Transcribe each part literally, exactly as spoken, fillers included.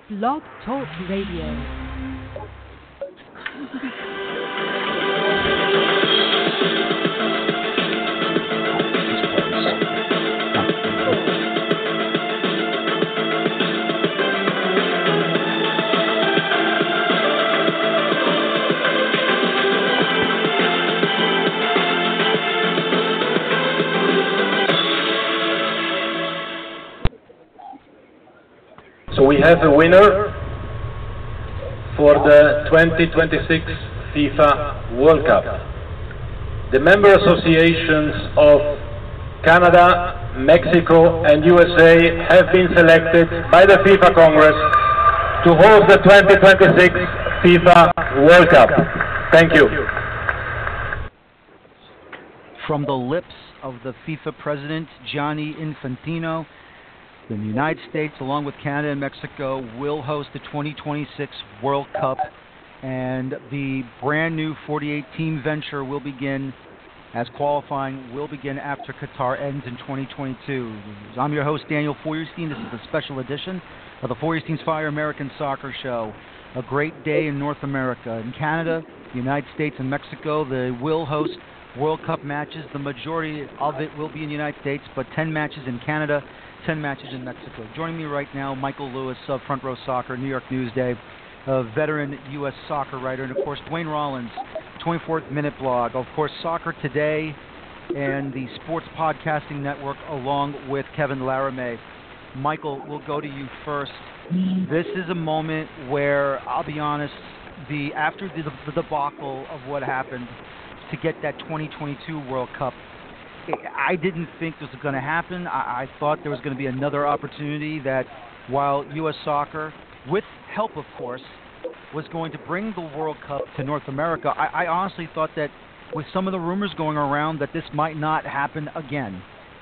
Blog Talk Radio. So we have a winner for the twenty twenty-six FIFA World Cup. The member associations of Canada, Mexico and U S A have been selected by the FIFA Congress to host the twenty twenty-six FIFA World Cup. Thank you. From the lips of the FIFA president, Gianni Infantino, the United States, along with Canada and Mexico, will host the twenty twenty-six World Cup, and the brand new forty-eight team venture will begin as qualifying will begin after Qatar ends in twenty twenty-two. I'm your host, Daniel Feuerstein. This is a special edition of the Feuerstein's Fire American Soccer Show. A great day in North America. In Canada, the United States, and Mexico, they will host World Cup matches. The majority of it will be in the United States, but ten matches in Canada, ten matches in Mexico. Joining me right now, Michael Lewis of Front Row Soccer, New York Newsday, a veteran U S soccer writer, and of course Dwayne Rollins, twenty-fourth Minute Blog, of course Soccer Today, and the Sports Podcasting Network, along with Kevin Laramie. Michael, we'll go to you first. This is a moment where, I'll be honest, the after the, the debacle of what happened to get that twenty twenty-two World Cup, I didn't think this was going to happen. I, I thought there was going to be another opportunity that, while U S Soccer, with help of course, was going to bring the World Cup to North America. I, I honestly thought that with some of the rumors going around that this might not happen again.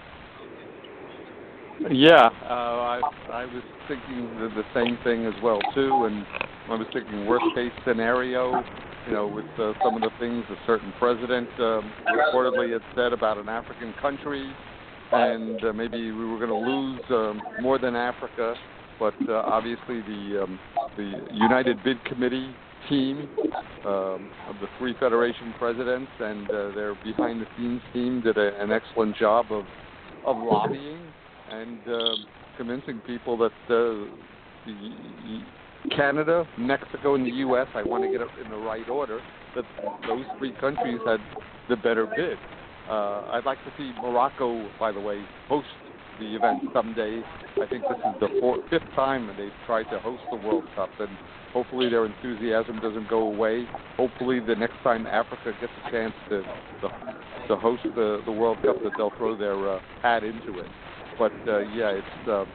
Yeah, uh, I, I was thinking the, the same thing as well too, and I was thinking worst case scenario, you know, with uh, some of the things a certain president um, reportedly had said about an African country, and uh, maybe we were going to lose um, more than Africa, but uh, obviously the um, the United Bid Committee team um, of the three federation presidents and uh, their behind-the-scenes team did a, an excellent job of of lobbying and uh, convincing people that uh, the Canada, Mexico, and the U S, I want to get it in the right order, that those three countries had the better bid. Uh, I'd like to see Morocco, by the way, host the event someday. I think this is the fourth, fifth time that they've tried to host the World Cup, and hopefully their enthusiasm doesn't go away. Hopefully the next time Africa gets a chance to to, to host the, the World Cup, that they'll throw their uh, hat into it. But uh, yeah, it's uh,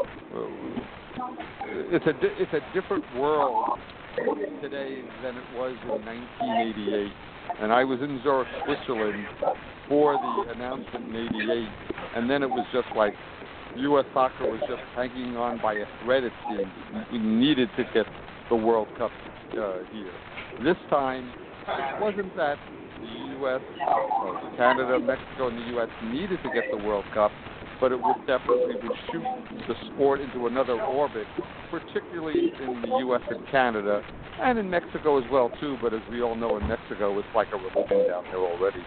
it's a di- it's a different world today than it was in nineteen eighty-eight. And I was in Zurich, Switzerland, for the announcement in eighty-eight, and then it was just like U S soccer was just hanging on by a thread. It seemed we needed to get the World Cup uh, here. This time, it wasn't that the U S, uh, Canada, Mexico, and the U S needed to get the World Cup, but it would definitely would shoot the sport into another orbit, particularly in the U S and Canada, and in Mexico as well too. But as we all know, in Mexico, it's like a religion down there already.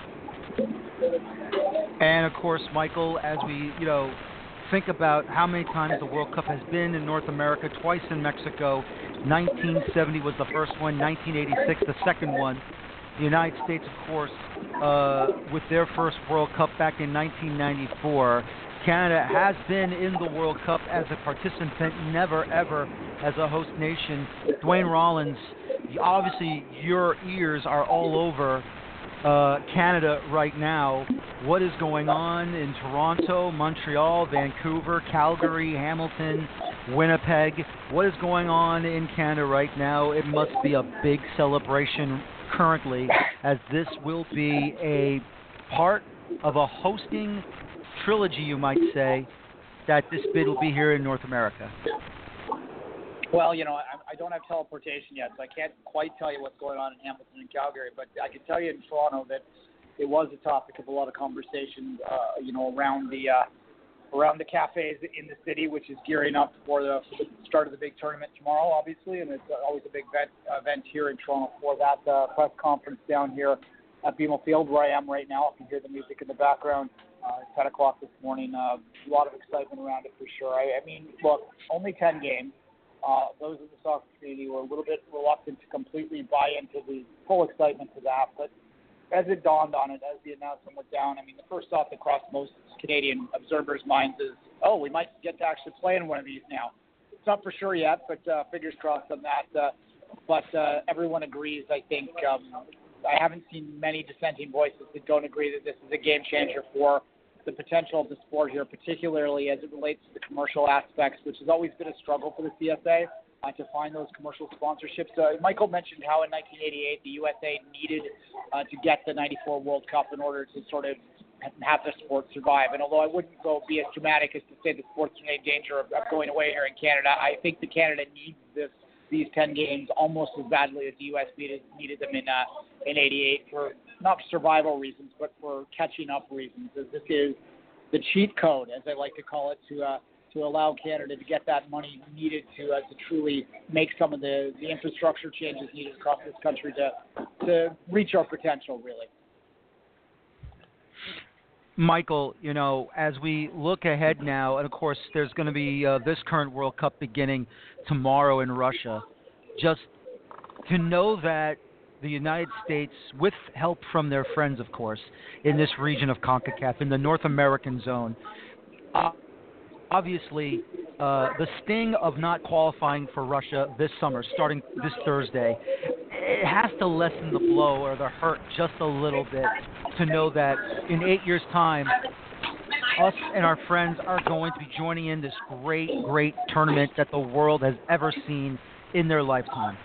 And of course, Michael, as we you know think about how many times the World Cup has been in North America, twice in Mexico. nineteen seventy was the first one, nineteen eighty-six the second one. The United States, of course, uh, with their first World Cup back in nineteen ninety-four. Canada has been in the World Cup as a participant, never ever as a host nation. Dwayne Rollins, obviously your ears are all over uh, Canada right now. What is going on in Toronto, Montreal, Vancouver, Calgary, Hamilton, Winnipeg? What is going on in Canada right now? It must be a big celebration currently, as this will be a part of a hosting trilogy, you might say, that this bid will be here in North America. Well, you know, I, I don't have teleportation yet, so I can't quite tell you what's going on in Hamilton and Calgary, but I can tell you in Toronto that it was a topic of a lot of conversation, uh, you know, around the uh, around the cafes in the city, which is gearing up for the, for the start of the big tournament tomorrow, obviously, and it's always a big event, event here in Toronto for that uh, press conference down here at B M O Field, where I am right now. I can hear the music in the background. Uh, it's ten o'clock this morning. Uh, a lot of excitement around it for sure. I, I mean, look, only ten games. Uh, those in the soccer community were a little bit reluctant to completely buy into the full excitement to that, but as it dawned on it, as the announcement went down, I mean, the first thought that crossed most Canadian observers' minds is, oh, we might get to actually play in one of these now. It's not for sure yet, but uh, fingers crossed on that. Uh, but uh, everyone agrees, I think. Um, I haven't seen many dissenting voices that don't agree that this is a game changer for the potential of the sport here, particularly as it relates to the commercial aspects, which has always been a struggle for the C S A. Uh, to find those commercial sponsorships. Uh, Michael mentioned how in nineteen eighty-eight the U S A needed uh, to get the ninety-four World Cup in order to sort of have the sport survive. And although I wouldn't go be as dramatic as to say the sport's in danger of, of going away here in Canada, I think that Canada needs this these ten games almost as badly as the U S needed, needed them in uh, in eighty-eight for not survival reasons, but for catching up reasons. As this is the cheat code, as I like to call it, to uh, to allow Canada to get that money needed to uh, to truly make some of the, the infrastructure changes needed across this country to to reach our potential, really. Michael, you know, as we look ahead now, and of course there's going to be uh, this current World Cup beginning tomorrow in Russia, just to know that the United States, with help from their friends, of course, in this region of CONCACAF, in the North American zone, uh, obviously, uh, the sting of not qualifying for Russia this summer, starting this Thursday, it has to lessen the blow or the hurt just a little bit to know that in eight years' time, us and our friends are going to be joining in this great, great tournament that the world has ever seen in their lifetime.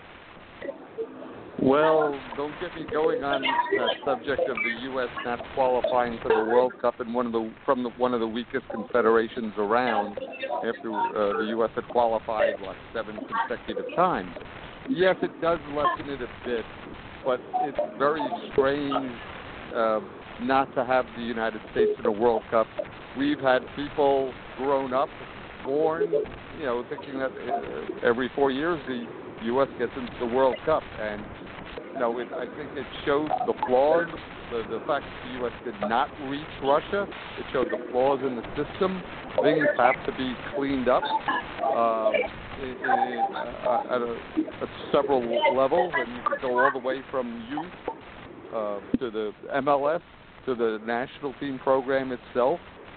Well, don't get me going on that subject of the U S not qualifying for the World Cup in one of the from the, one of the weakest confederations around after uh, the U S had qualified like seven consecutive times. Yes, it does lessen it a bit, but it's very strange uh, not to have the United States in a World Cup. We've had people grown up, born, you know, thinking that uh, every four years the U S gets into the World Cup, and you know, it, I think it showed the flaws. The, the fact that the U S did not reach Russia, it showed the flaws in the system. Things have to be cleaned up uh, in, in, uh, at, a, at several levels, and you can go all the way from youth uh, to the M L S to the national team program itself.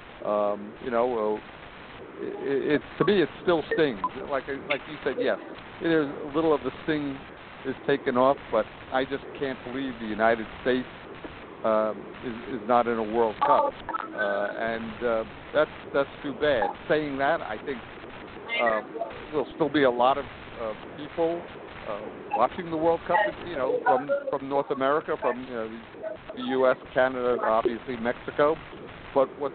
Um, you know, uh, it, it to me it still stings. Like like you said, yes, it is a little of the sting is taken off, but I just can't believe the United States um, is, is not in a World Cup, uh, and uh, that's that's too bad. Saying that, I think uh, there'll still be a lot of uh, people uh, watching the World Cup, you know, from from North America, from you know, the U S, Canada, obviously Mexico. But what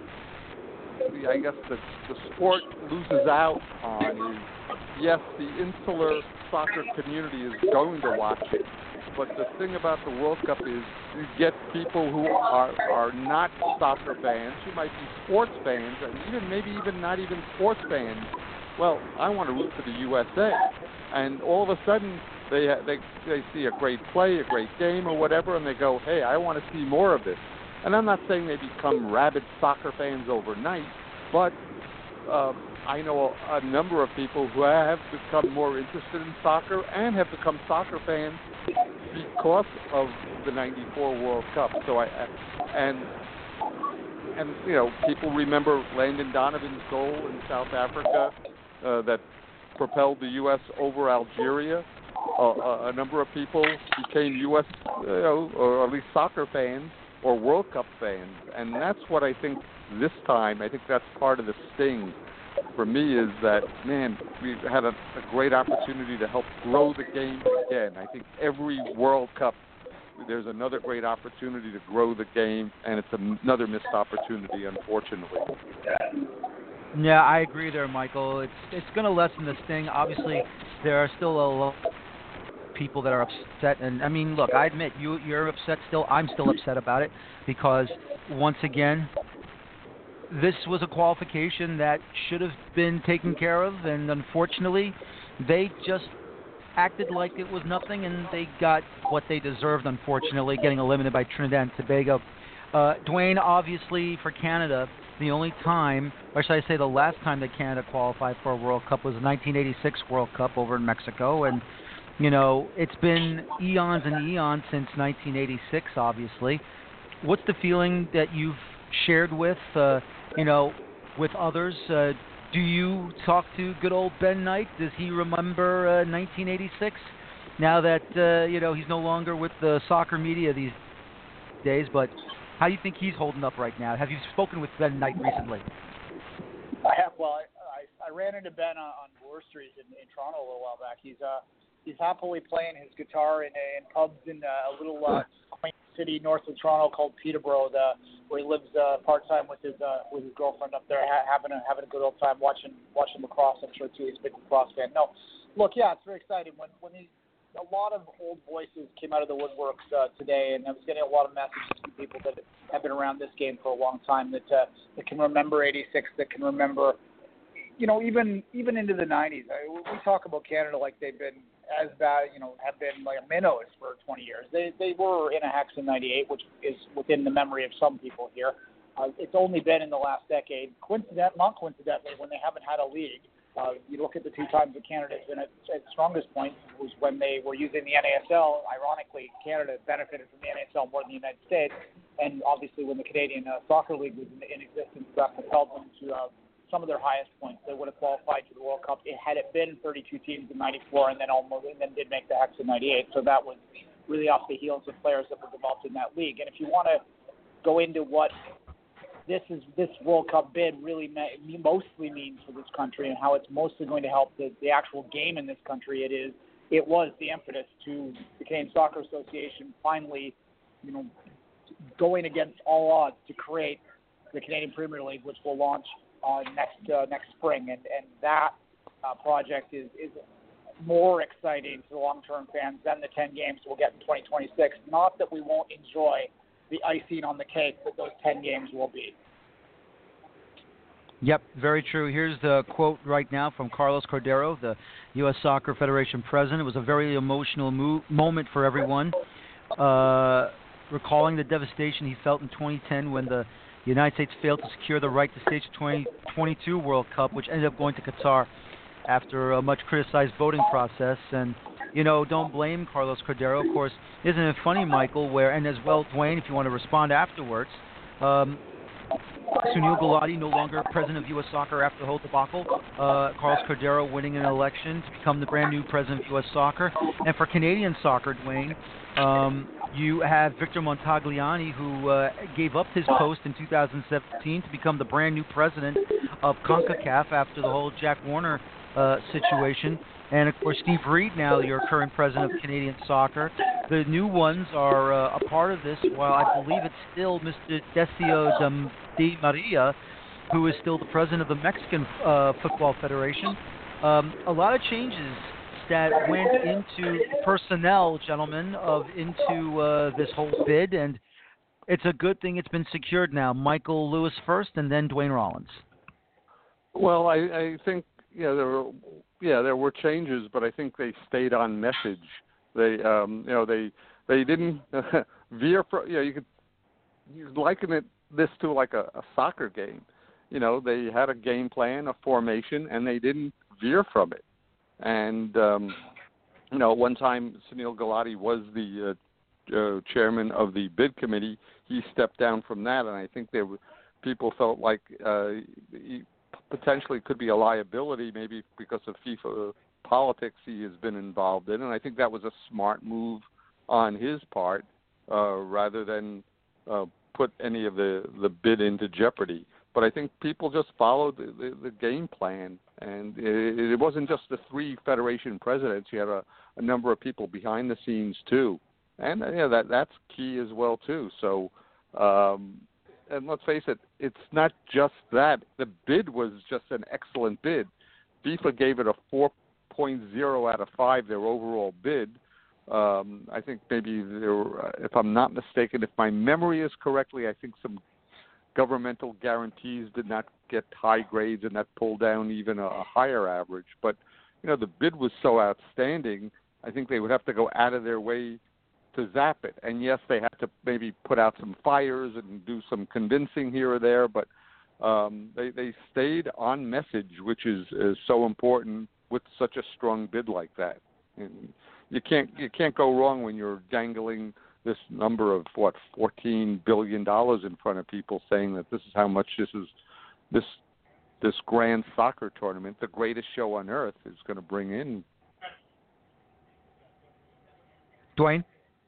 the, I guess the, the sport loses out on is, yes, the insular soccer community is going to watch it, but the thing about the World Cup is you get people who are are not soccer fans, who might be sports fans, and even maybe even not even sports fans. Well, I want to root for the U S A, and all of a sudden they they they see a great play, a great game, or whatever, and they go, hey, I want to see more of this. And I'm not saying they become rabid soccer fans overnight, but uh, I know a, a number of people who have become more interested in soccer and have become soccer fans because of the ninety-four World Cup. So I, and and you know, people remember Landon Donovan's goal in South Africa uh, that propelled the U S over Algeria. Uh, a, a number of people became U S you know, or at least soccer fans or World Cup fans, and that's what I think this time. I think that's part of the sting for me, is that, man, we had a, a great opportunity to help grow the game again. I think every World Cup, there's another great opportunity to grow the game, and it's another missed opportunity, unfortunately. Yeah, I agree there, Michael. It's it's going to lessen the sting. Obviously, there are still a lot of people that are upset, and I mean, look, I admit you you're upset still. I'm still upset about it because once again, this was a qualification that should have been taken care of, and unfortunately, they just acted like it was nothing, and they got what they deserved, unfortunately, getting eliminated by Trinidad and Tobago. Uh, Dwayne, obviously, for Canada, the only time, or should I say the last time that Canada qualified for a World Cup was the nineteen eighty-six World Cup over in Mexico, and, you know, it's been eons and eons since nineteen eighty-six, obviously. What's the feeling that you've shared with, uh, you know, with others? Uh, do you talk to good old Ben Knight? Does he remember uh, nineteen eighty-six? Now that, uh, you know, he's no longer with the soccer media these days, but how do you think he's holding up right now? Have you spoken with Ben Knight recently? I have. Well, I, I, I ran into Ben on, on Bloor Street in, in Toronto a little while back. He's uh he's happily playing his guitar in, in pubs in uh, a little uh, quaint city north of Toronto called Peterborough, the, where he lives uh, part time with his uh, with his girlfriend up there, ha- having a having a good old time watching watching lacrosse. I'm sure too. He's a big lacrosse fan. No, look, yeah, it's very exciting when when these. A lot of old voices came out of the woodworks uh, today, and I was getting a lot of messages from people that have been around this game for a long time that uh, that can remember eighty-six, that can remember, you know, even even into the nineties. I, we talk about Canada like they've been as bad, you know, have been like minnows for twenty years. They they were in a hex in ninety-eight, which is within the memory of some people here. Uh, it's only been in the last decade, coincident, not coincidentally, when they haven't had a league. Uh, you look at the two times that Canada has been at its strongest point was when they were using the N A S L. Ironically, Canada benefited from the N A S L more than the United States, and obviously when the Canadian uh, Soccer League was in, in existence, that propelled them to uh, some of their highest points. They would have qualified to the World Cup. It had it been thirty-two teams in ninety-four, and then almost and then did make the hex in ninety-eight. So that was really off the heels of players that were developed in that league. And if you want to go into what This is this World Cup bid really me- mostly means for this country and how it's mostly going to help the, the actual game in this country. It is it was the impetus to the Canadian Soccer Association finally, you know, going against all odds to create the Canadian Premier League, which will launch uh, next uh, next spring, and and that uh, project is is more exciting to long-term fans than the ten games we'll get in twenty twenty-six. Not that we won't enjoy the icing on the cake that those ten games will be. Yep, very true. Here's the quote right now from Carlos Cordero, the U S Soccer Federation president. It was a very emotional mo- moment for everyone, uh, recalling the devastation he felt in twenty ten when the United States failed to secure the right to stage the twenty twenty-two World Cup, which ended up going to Qatar after a much criticized voting process. And you know, don't blame Carlos Cordero. Of course, isn't it funny, Michael, where, and as well, Dwayne, if you want to respond afterwards, um, Sunil Gulati, no longer president of U S Soccer after the whole debacle, uh, Carlos Cordero winning an election to become the brand new president of U S Soccer. And for Canadian soccer, Dwayne, um, you have Victor Montagliani, who uh, gave up his post in two thousand seventeen to become the brand new president of CONCACAF after the whole Jack Warner uh, situation. And, of course, Steve Reed, now your current president of Canadian Soccer. The new ones are uh, a part of this, while I believe it's still Mister Decio Di Maria, who is still the president of the Mexican uh, Football Federation. Um, a lot of changes that went into personnel, gentlemen, of into uh, this whole bid, and it's a good thing it's been secured now. Michael Lewis first, and then Dwayne Rollins. Well, I, I think yeah, there were yeah there were changes, but I think they stayed on message. They um, you know they they didn't veer from, you know, you could you could liken it this to like a, a soccer game. You know, they had a game plan, a formation, and they didn't veer from it. And um, you know, one time Sunil Gulati was the uh, uh, chairman of the bid committee. He stepped down from that, and I think there were people felt like uh, he potentially could be a liability, maybe because of FIFA politics he has been involved in. And I think that was a smart move on his part, uh, rather than uh, put any of the, the bid into jeopardy. But I think people just followed the, the, the game plan, and it, it wasn't just the three federation presidents. You had a, a number of people behind the scenes too, and you know, that that's key as well too. So, um, and let's face it, it's not just that. The bid was just an excellent bid. FIFA gave it a four point oh out of five, their overall bid. Um, I think maybe there were, if I'm not mistaken, if my memory is correctly, I think some governmental guarantees did not get high grades, and that pulled down even a, a higher average. But, you know, the bid was so outstanding, I think they would have to go out of their way to zap it. And, yes, they had to maybe put out some fires and do some convincing here or there, but um, they, they stayed on message, which is, is so important with such a strong bid like that. And you can't you can't go wrong when you're dangling this number of what fourteen billion dollars in front of people, saying that this is how much this is this this grand soccer tournament, the greatest show on earth, is going to bring in. Dwayne,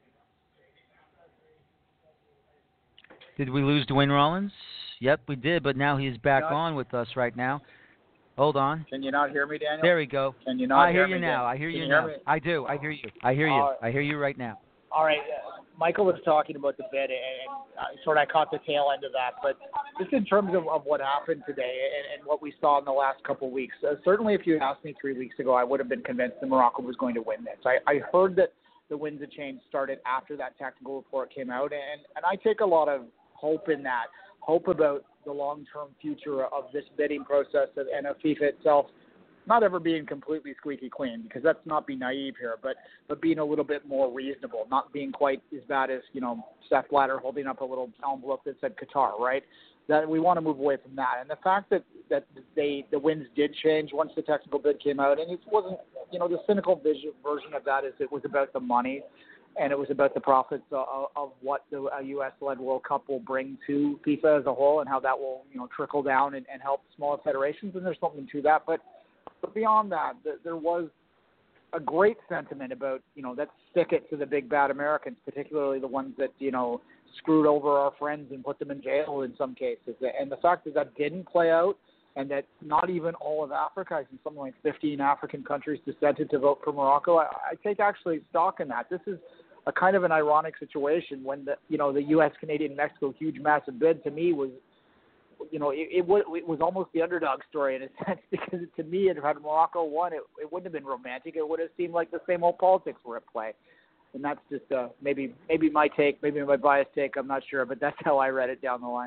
did we lose Dwayne Rollins? Yep, we did, but now he's back on with us right now. Hold on. Can you not hear me, Daniel? There we go. Can you not I hear, hear you me, now. Dan? I hear Can you, you now. Hear me? I do. I hear you. I hear you. Uh, I hear you right now. All right. Uh, Michael was talking about the bid, and uh, sort of I caught the tail end of that. But just in terms of, of what happened today and, and what we saw in the last couple of weeks, uh, certainly if you asked me three weeks ago, I would have been convinced that Morocco was going to win this. I, I heard that the winds of change started after that technical report came out, and, and I take a lot of hope in that, hope about the long-term future of this bidding process and of FIFA itself not ever being completely squeaky clean, because let's not be naive here, but but being a little bit more reasonable, not being quite as bad as, you know, Sepp Blatter holding up a little envelope that said Qatar, right? That we want to move away from that. And the fact that, that they the winds did change once the technical bid came out, and it wasn't, you know, the cynical vision, version of that is it was about the money, and it was about the profits of, of what the U S-led World Cup will bring to FIFA as a whole, and how that will, you know, trickle down and, and help smaller federations, and there's something to that. But But beyond that, there was a great sentiment about, you know, let's stick it to the big bad Americans, particularly the ones that, you know, screwed over our friends and put them in jail in some cases. And the fact that that didn't play out, and that not even all of Africa, I think something like fifteen African countries dissented to vote for Morocco, I, I take actually stock in that. This is a kind of an ironic situation when the, you know, the U S, Canadian, Mexico huge massive bid to me was, you know, it, it, w- it was almost the underdog story in a sense, because to me, if had Morocco won, it, it wouldn't have been romantic. It would have seemed like the same old politics were at play. And that's just uh, maybe maybe my take, maybe my biased take, I'm not sure, but that's how I read it down the line.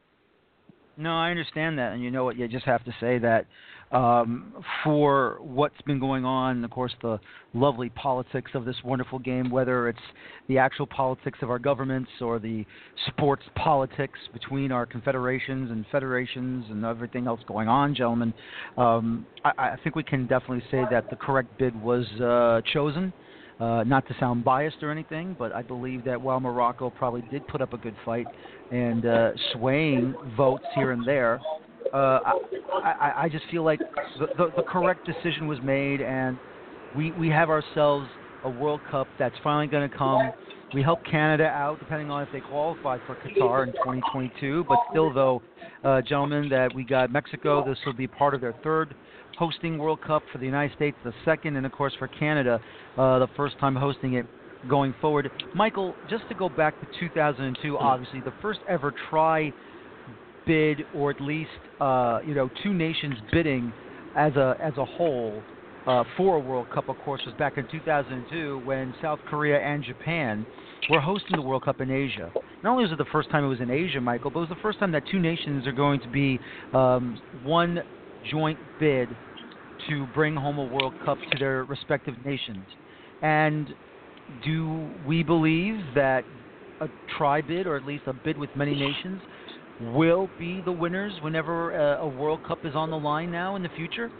No, I understand that, and you know what, you just have to say that um, for what's been going on, of course, the lovely politics of this wonderful game, whether it's the actual politics of our governments or the sports politics between our confederations and federations and everything else going on, gentlemen, um, I, I think we can definitely say that the correct bid was uh, chosen. Uh, not to sound biased or anything, but I believe that while Morocco probably did put up a good fight and uh, swaying votes here and there, uh, I, I, I just feel like the, the, the correct decision was made, and we, we have ourselves a World Cup that's finally going to come. We help Canada out, depending on if they qualify for Qatar in twenty twenty-two, but still, though, uh, gentlemen, that we got Mexico. This will be part of their third hosting World Cup, for the United States the second, and of course for Canada uh, the first time hosting it going forward. Michael, just to go back to two thousand two, obviously the first ever try bid, or at least uh, you know two nations bidding as a as a whole uh, for a World Cup, of course, was back in two thousand two when South Korea and Japan were hosting the World Cup in Asia. Not only was it the first time it was in Asia, Michael, but it was the first time that two nations are going to be um, one joint bid to bring home a World Cup to their respective nations. And do we believe that a tri-bid, or at least a bid with many nations, will be the winners whenever a, a World Cup is on the line now in the future?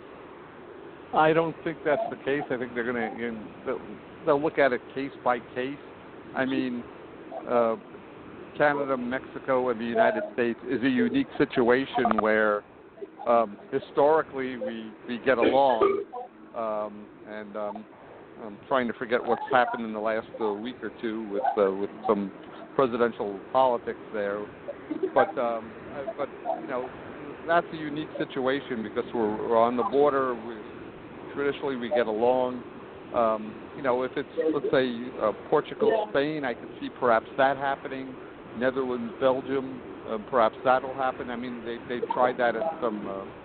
I don't think that's the case. I think they're going to you know, they'll, they'll look at it case by case. I mean, uh, Canada, Mexico, and the United States is a unique situation where Um, historically, we, we get along, um, and um, I'm trying to forget what's happened in the last uh, week or two with uh, with some presidential politics there. But um, but you know that's a unique situation because we're, we're on the border. We, traditionally, we get along. Um, you know, if it's let's say uh, Portugal, Spain, I could see perhaps that happening. Netherlands, Belgium. Uh, perhaps that'll happen. I mean, they they tried that at some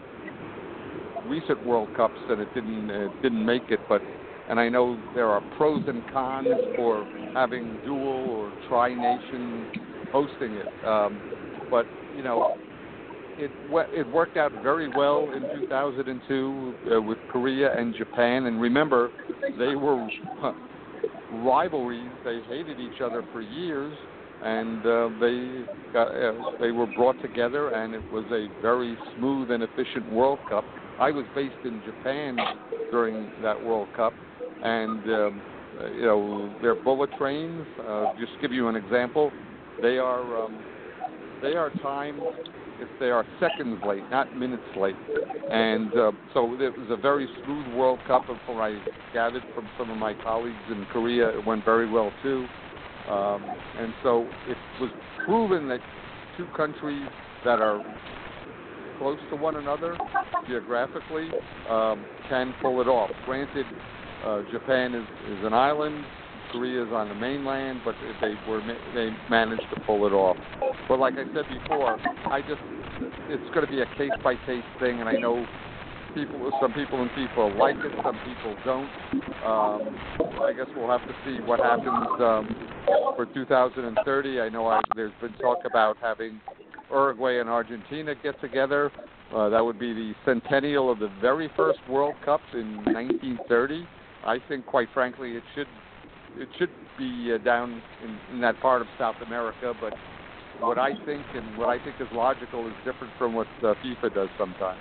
uh, recent World Cups, and it didn't uh, didn't make it. But and I know there are pros and cons for having dual or tri-nation hosting it. Um, but you know, it it worked out very well in two thousand two uh, with Korea and Japan. And remember, they were uh, rivalries. They hated each other for years, and uh, they got, uh, they were brought together, and it was a very smooth and efficient World Cup. I was based in Japan during that World Cup, and um, you know, their bullet trains. Uh, just to give you an example, they are um, they are timed if they are seconds late, not minutes late. And uh, so it was a very smooth World Cup. From what I gathered from some of my colleagues in Korea, it went very well too. Um, and so it was proven that two countries that are close to one another geographically um, can pull it off. Granted, uh, Japan is, is an island, Korea is on the mainland, but they were they managed to pull it off. But like I said before, I just it's going to be a case by case thing, and I know people, some people in FIFA like it, some people don't. Um, I guess we'll have to see what happens um, for two thousand thirty. I know I, there's been talk about having Uruguay and Argentina get together. Uh, that would be the centennial of the very first World Cup in nineteen thirty. I think, quite frankly, it should it should be uh, down in, in that part of South America. But what I think and what I think is logical is different from what uh, FIFA does sometimes.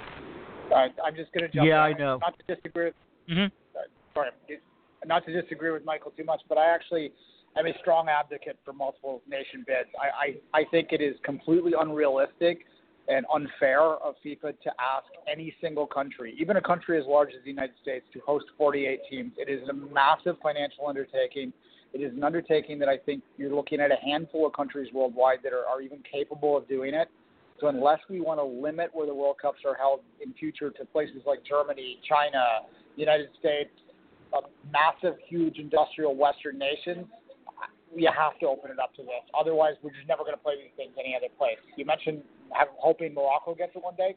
All right, I'm just going to jump. Yeah, in. I know. Not to disagree. With, Mm-hmm. Sorry, not to disagree with Michael too much, but I actually am a strong advocate for multiple nation bids. I, I, I think it is completely unrealistic and unfair of FIFA to ask any single country, even a country as large as the United States, to host forty-eight teams. It is a massive financial undertaking. It is an undertaking that I think you're looking at a handful of countries worldwide that are, are even capable of doing it. So unless we want to limit where the World Cups are held in future to places like Germany, China, United States, uh, massive, huge industrial Western nations, you have to open it up to this. Otherwise, we're just never going to play these things any other place. You mentioned have, hoping Morocco gets it one day.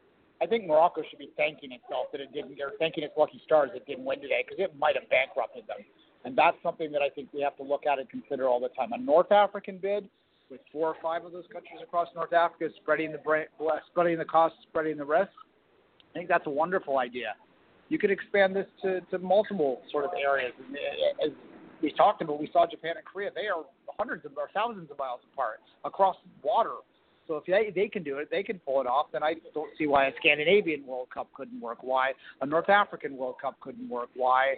I think Morocco should be thanking itself that it didn't, or thanking its lucky stars it didn't win today, because it might have bankrupted them. And that's something that I think we have to look at and consider all the time. A North African bid with four or five of those countries across North Africa, spreading the spreading the costs, spreading the risks. I think that's a wonderful idea. You could expand this to, to multiple sort of areas. As we talked about, we saw Japan and Korea. They are hundreds of or thousands of miles apart across water. So if they, they can do it, they can pull it off, then I don't see why a Scandinavian World Cup couldn't work, why a North African World Cup couldn't work, why,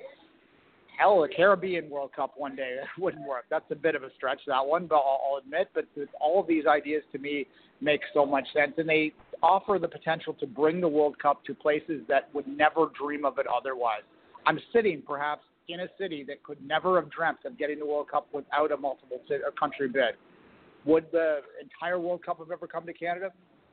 hell, a Caribbean World Cup one day wouldn't work. That's a bit of a stretch, that one, but I'll, I'll admit. But all of these ideas, to me, make so much sense, and they offer the potential to bring the World Cup to places that would never dream of it otherwise. I'm sitting, perhaps, in a city that could never have dreamt of getting the World Cup without a multiple country bid. Would the entire World Cup have ever come to Canada?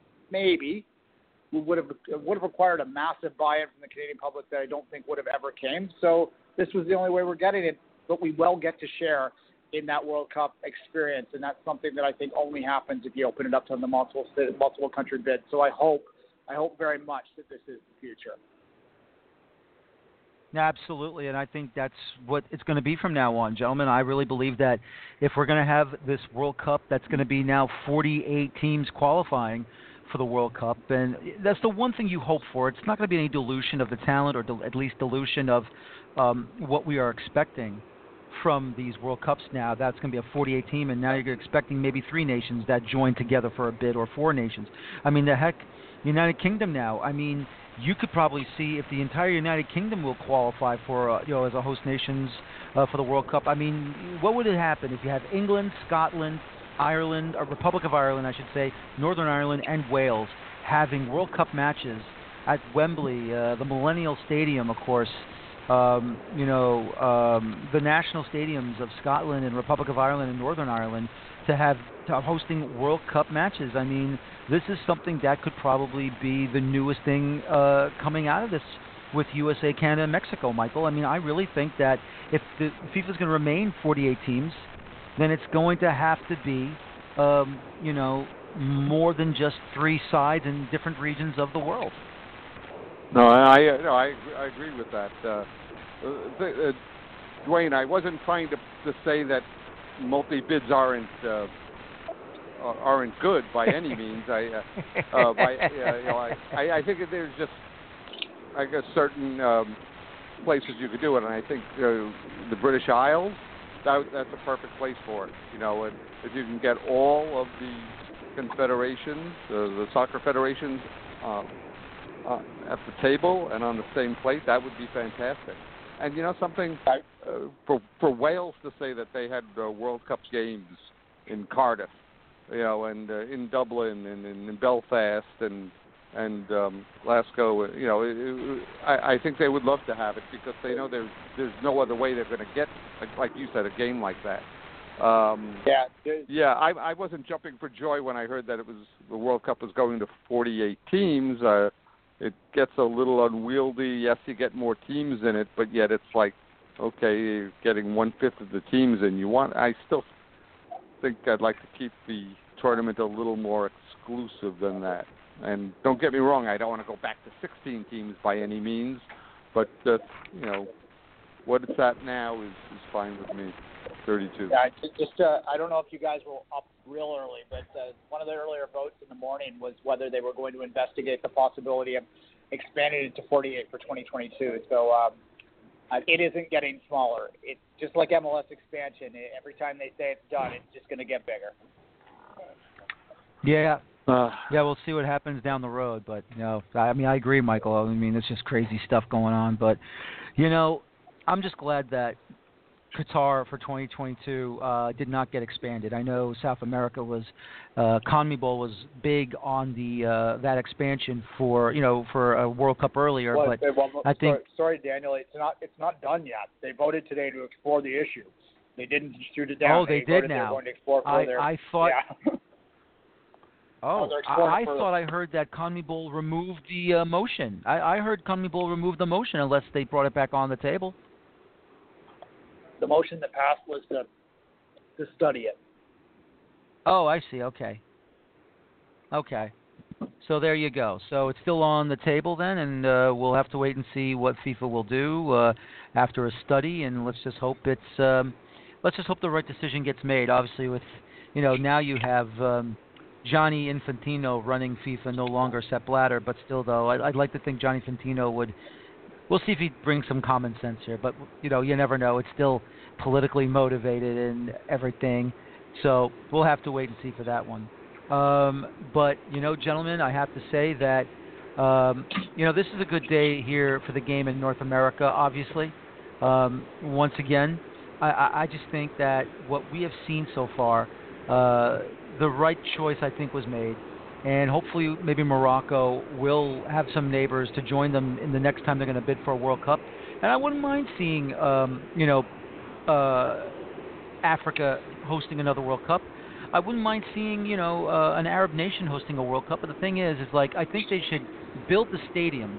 Maybe. We would have it would have required a massive buy-in from the Canadian public that I don't think would have ever came. So this was the only way we're getting it, but we will get to share in that World Cup experience, and that's something that I think only happens if you open it up to the multiple multiple country bid. So I hope, I hope very much that this is the future. Absolutely, and I think that's what it's going to be from now on, gentlemen. I really believe that if we're going to have this World Cup that's going to be now forty-eight teams qualifying for the World Cup, and that's the one thing you hope for. It's not going to be any dilution of the talent, or del- at least dilution of um, what we are expecting from these World Cups now. That's going to be a forty-eight team, and now you're expecting maybe three nations that join together for a bid, or four nations. I mean, the heck, United Kingdom now, I mean, you could probably see if the entire United Kingdom will qualify for, uh, you know, as a host nations uh, for the World Cup. I mean, what would it happen if you have England, Scotland, Ireland, or Republic of Ireland, I should say, Northern Ireland, and Wales having World Cup matches at Wembley, uh, the Millennial Stadium, of course, um, you know, um, the national stadiums of Scotland and Republic of Ireland and Northern Ireland to have to hosting World Cup matches. I mean, this is something that could probably be the newest thing uh, coming out of this with U S A, Canada, and Mexico, Michael. I mean, I really think that if the FIFA is going to remain forty-eight teams, then it's going to have to be, um, you know, more than just three sides in different regions of the world. No, I no, I I agree with that. Uh, the, uh, Dwayne, I wasn't trying to to say that multi bids aren't uh, aren't good by any means. I, uh, uh, by, uh, you know, I, I think that there's just, I guess, certain um, places you could do it, and I think uh, the British Isles, that, that's a perfect place for it. You know, and if you can get all of the confederations, uh, the soccer federations, uh, uh, at the table and on the same plate, that would be fantastic. And you know something, uh, for for Wales to say that they had uh, World Cup games in Cardiff, you know, and uh, in Dublin and, and in Belfast and and um, Glasgow, you know, it, it, I, I think they would love to have it because they know there's there's no other way they're going to get, like, like you said, a game like that. Um, yeah, yeah. I, I wasn't jumping for joy when I heard that it was the World Cup was going to forty-eight teams. Uh, it gets a little unwieldy. Yes, you get more teams in it, but yet it's like, okay, you're getting one fifth of the teams in. You want? I still think I'd like to keep the tournament a little more exclusive than that. And don't get me wrong, I don't want to go back to sixteen teams by any means, but uh, you know, what it's at now is, is fine with me. thirty-two. Yeah, just uh, I don't know if you guys were up real early, but uh, one of the earlier votes in the morning was whether they were going to investigate the possibility of expanding it to forty-eight for twenty twenty-two. So um, uh, it isn't getting smaller. It's just like M L S expansion. Every time they say it's done, it's just going to get bigger. Yeah. Uh, yeah, we'll see what happens down the road. But, you know, I mean, I agree, Michael. I mean, it's just crazy stuff going on. But, you know, I'm just glad that Qatar for twenty twenty-two uh, did not get expanded. I know South America was, uh, CONMEBOL was big on the uh, that expansion for, you know, for a World Cup earlier. Well, but well, I think sorry, sorry, Daniel, it's not it's not done yet. They voted today to explore the issue. They didn't shoot it down. Oh, they, they did now. They were going to explore I, further. I thought. Yeah. Oh, oh I, I further. thought I heard that CONMEBOL removed the uh, motion. I, I heard CONMEBOL removed the motion unless they brought it back on the table. The motion that passed was to to study it. Oh, I see. Okay. Okay. So there you go. So it's still on the table then, and uh, we'll have to wait and see what FIFA will do uh, after a study, and let's just hope it's um, let's just hope the right decision gets made. Obviously, with you know now you have um, Gianni Infantino running FIFA, no longer Sepp Blatter, but still though, I'd, I'd like to think Gianni Infantino would. We'll see if he brings some common sense here, but you know you never know. It's still politically motivated and everything, so we'll have to wait and see for that one. Um, but, you know, gentlemen, I have to say that, um, you know, this is a good day here for the game in North America, obviously. Um, once again, I, I just think that what we have seen so far, uh, the right choice, I think, was made. And hopefully maybe Morocco will have some neighbors to join them in the next time they're going to bid for a World Cup. And I wouldn't mind seeing, um, you know, uh, Africa hosting another World Cup. I wouldn't mind seeing, you know, uh, an Arab nation hosting a World Cup. But the thing is, is like I think they should build the stadiums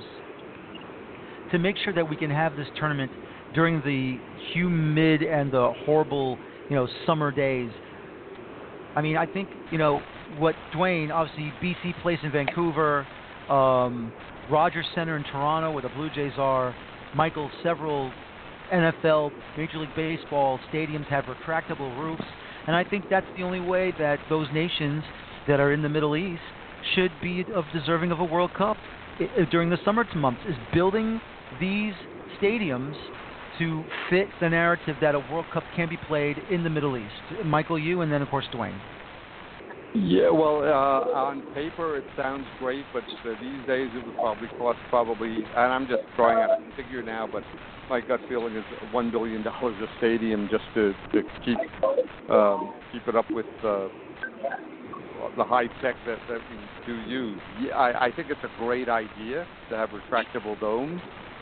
to make sure that we can have this tournament during the humid and the horrible, you know, summer days. I mean, I think, you know, what Dwayne, obviously B C Place in Vancouver, um, Rogers Center in Toronto where the Blue Jays are, Michael, several N F L, Major League Baseball stadiums have retractable roofs. And I think that's the only way that those nations that are in the Middle East should be of deserving of a World Cup during the summer months, is building these stadiums to fit the narrative that a World Cup can be played in the Middle East. Michael, you, and then, of course, Dwayne. Yeah, well, uh, on paper it sounds great, but uh, these days it would probably cost probably, and I'm just throwing out a figure now, but my gut feeling is one billion dollars a stadium just to, to keep um, keep it up with uh, the high tech that, that we do use. Yeah, I, I think it's a great idea to have retractable domes.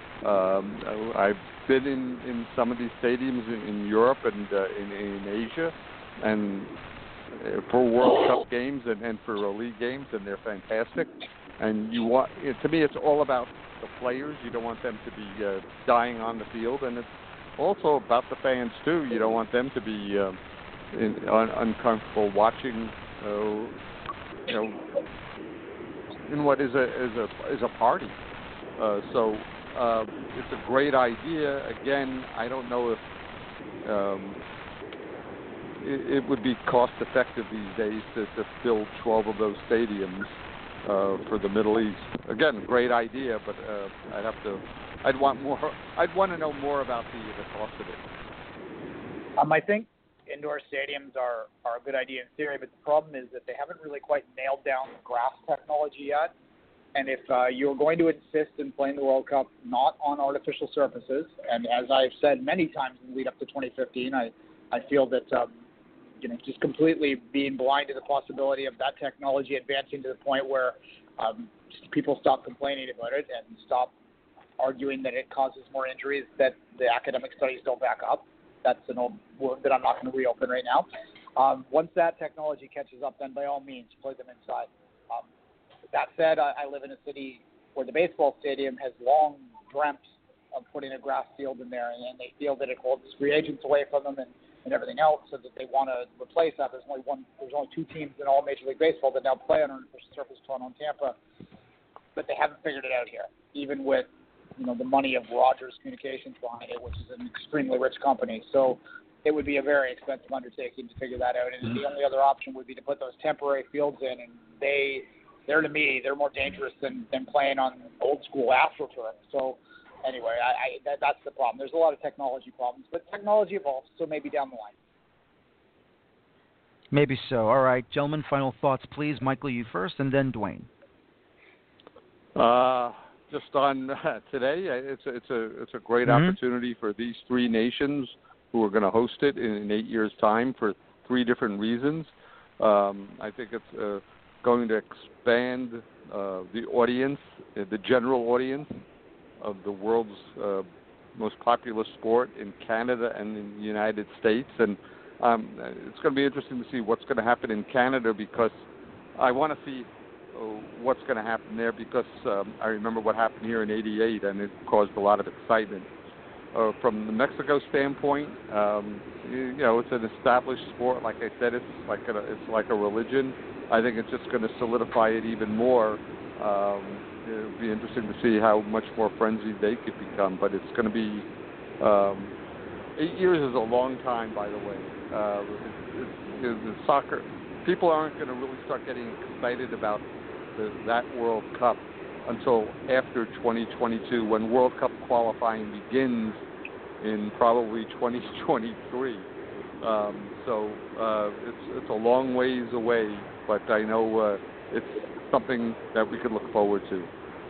Um, I've been in, in some of these stadiums in, in Europe and uh, in, in Asia, and for World Cup games and, and for league games, and they're fantastic. And you want, to me, it's all about the players. You don't want them to be uh, dying on the field, and it's also about the fans too. You don't want them to be uh, in, un, uncomfortable watching, uh, you know, in what is a is a is a party. Uh, so uh, it's a great idea. Again, I don't know if. Um, it, it would be cost effective these days to, to build twelve of those stadiums uh, for the Middle East. Again, great idea, but uh, I'd have to, I'd want more, I'd want to know more about the, the cost of it. Um, I think indoor stadiums are, are a good idea in theory, but the problem is that they haven't really quite nailed down the grass technology yet. And if uh, you're going to insist in playing the World Cup not on artificial surfaces, and as I've said many times in the lead up to twenty fifteen, I, I feel that um, you know, just completely being blind to the possibility of that technology advancing to the point where um, people stop complaining about it and stop arguing that it causes more injuries that the academic studies don't back up. That's an old wound that I'm not going to reopen right now. Um, once that technology catches up, then by all means, play them inside. Um, that said, I, I live in a city where the baseball stadium has long dreamt of putting a grass field in there, and, and they feel that it holds free agents away from them and, and everything else, so that they want to replace that. There's only one. There's only two teams in all Major League Baseball that now play on artificial surface, Toronto and Tampa, but they haven't figured it out here, even with you know the money of Rogers Communications behind it, which is an extremely rich company. So it would be a very expensive undertaking to figure that out. And mm-hmm. the only other option would be to put those temporary fields in, and they, they're to me, they're more dangerous than, than playing on old school AstroTurf. So anyway, I, I that, that's the problem. There's a lot of technology problems, but technology evolves, so maybe down the line. Maybe so. All right, gentlemen, final thoughts, please. Michael, you first, and then Dwayne. Uh, just on uh, today, it's a, it's a it's a great mm-hmm. opportunity for these three nations who are going to host it in, in eight years' time for three different reasons. Um, I think it's uh, going to expand uh, the audience, uh, the general audience of the world's uh, most popular sport in Canada and in the United States. And um, it's going to be interesting to see what's going to happen in Canada, because I want to see uh, what's going to happen there, because um, I remember what happened here in eighty-eight, and it caused a lot of excitement. Uh, from the Mexico standpoint, um, you, you know, it's an established sport. Like I said, it's like a, it's like a religion. I think it's just going to solidify it even more. Um, it'll be interesting to see how much more frenzied they could become. But it's going to be um, eight years is a long time, by the way. Uh, it's, it's, the soccer people aren't going to really start getting excited about the, that World Cup until after twenty twenty-two, when World Cup qualifying begins in probably twenty twenty-three. Um, so uh, it's it's a long ways away, but I know uh, it's something that we could look forward to.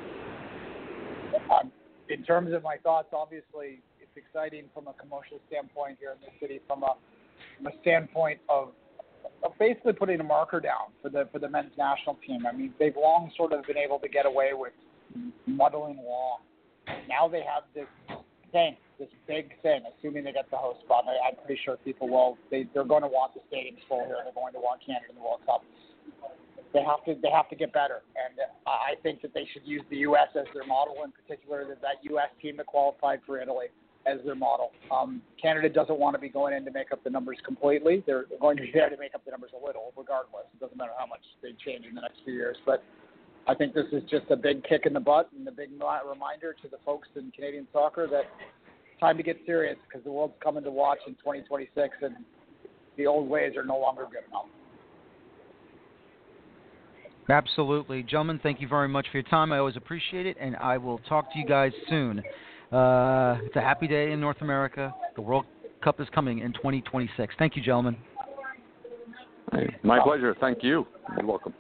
Um, in terms of my thoughts, obviously it's exciting from a commercial standpoint here in the city, from a, from a standpoint of of basically putting a marker down for the for the men's national team. I mean, they've long sort of been able to get away with muddling along. Now they have this thing, this big thing, assuming they get the host spot. I, I'm pretty sure people will. They, they're going to want the stadiums full here. They're going to want Canada in the World Cup. They have to. They have to get better, and I think that they should use the U S as their model. In particular, that that U S team that qualified for Italy as their model. Um, Canada doesn't want to be going in to make up the numbers completely. They're going to be there to make up the numbers a little, regardless. It doesn't matter how much they change in the next few years. But I think this is just a big kick in the butt and a big reminder to the folks in Canadian soccer that it's time to get serious, because the world's coming to watch in twenty twenty-six, and the old ways are no longer good enough. Absolutely. Gentlemen, thank you very much for your time. I always appreciate it, and I will talk to you guys soon. Uh, it's a happy day in North America. The World Cup is coming in twenty twenty-six. Thank you, gentlemen. Hey, my pleasure. Thank you. You're welcome.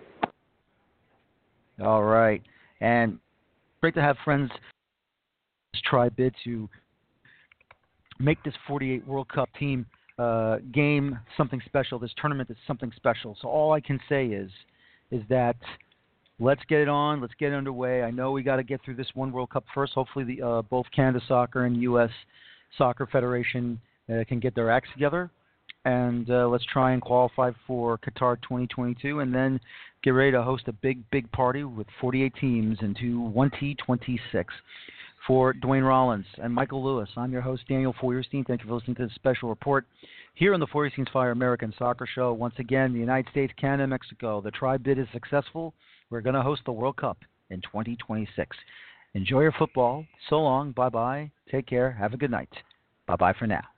All right. And great to have friends try bid to make this forty-eight World Cup team uh, game something special, this tournament is something special. So all I can say is, is that let's get it on. Let's get it underway. I know we got to get through this one World Cup first. Hopefully, the, uh, both Canada Soccer and U S Soccer Federation uh, can get their acts together, and uh, let's try and qualify for Qatar twenty twenty-two, and then get ready to host a big, big party with forty-eight teams into twenty twenty-six. For Dwayne Rollins and Michael Lewis, I'm your host, Daniel Feuerstein. Thank you for listening to this special report here on the Feuerstein's Fire American Soccer Show. Once again, the United States, Canada, Mexico. The tri bid is successful. We're going to host the World Cup in twenty twenty-six. Enjoy your football. So long. Bye-bye. Take care. Have a good night. Bye-bye for now.